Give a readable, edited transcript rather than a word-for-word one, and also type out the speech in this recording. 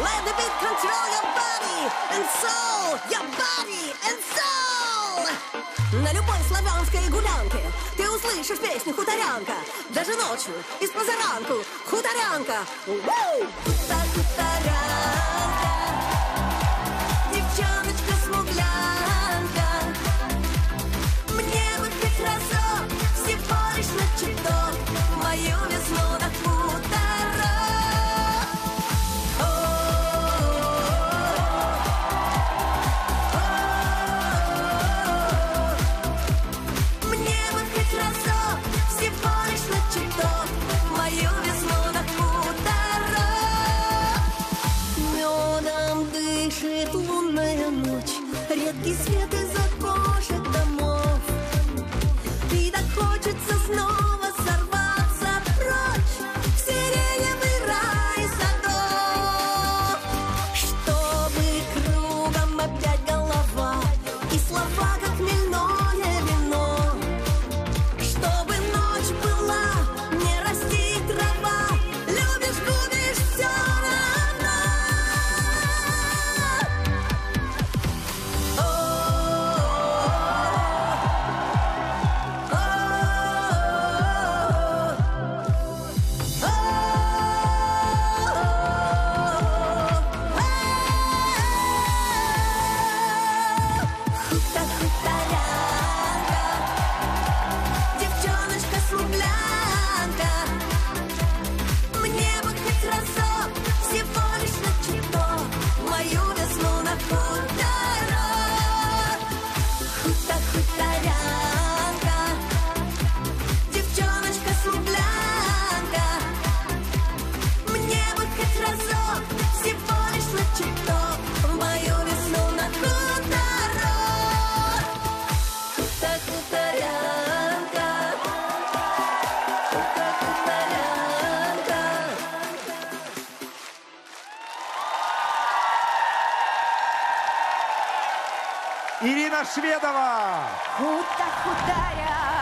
Let the beat control your body and soul. Your body and soul. На любой славянской гулянке ты услышишь песню «Хуторянка». Даже ночью и с позаранку «Хуторянка». Хуторянка, девчоночка-смуглянка. Мне бы хоть разок, всего лишь на чуток, мою весну на хуторок. Мне бы хоть разок, всего лишь на чуток, мою весну на хуторок. Медом дышит лунная ночь, редкий свет из окошек домов. И так хочется снова сорваться прочь в сиреневый рай садов, чтобы кругом опять голова и слова, как хмельное вино, чтобы ночь была, не расти трава, любишь, губишь, все равно. Девчоночка-смуглянка, мне бы хоть разок, всего лишь на чуток, мою весну на хуторок. Хуторянка, девчоночка-смуглянка, мне бы хоть разок, всего лишь на чуток, мою весну на хуторок. Хуторянка, хуторянка. Ирина Шведова. Хуторянка.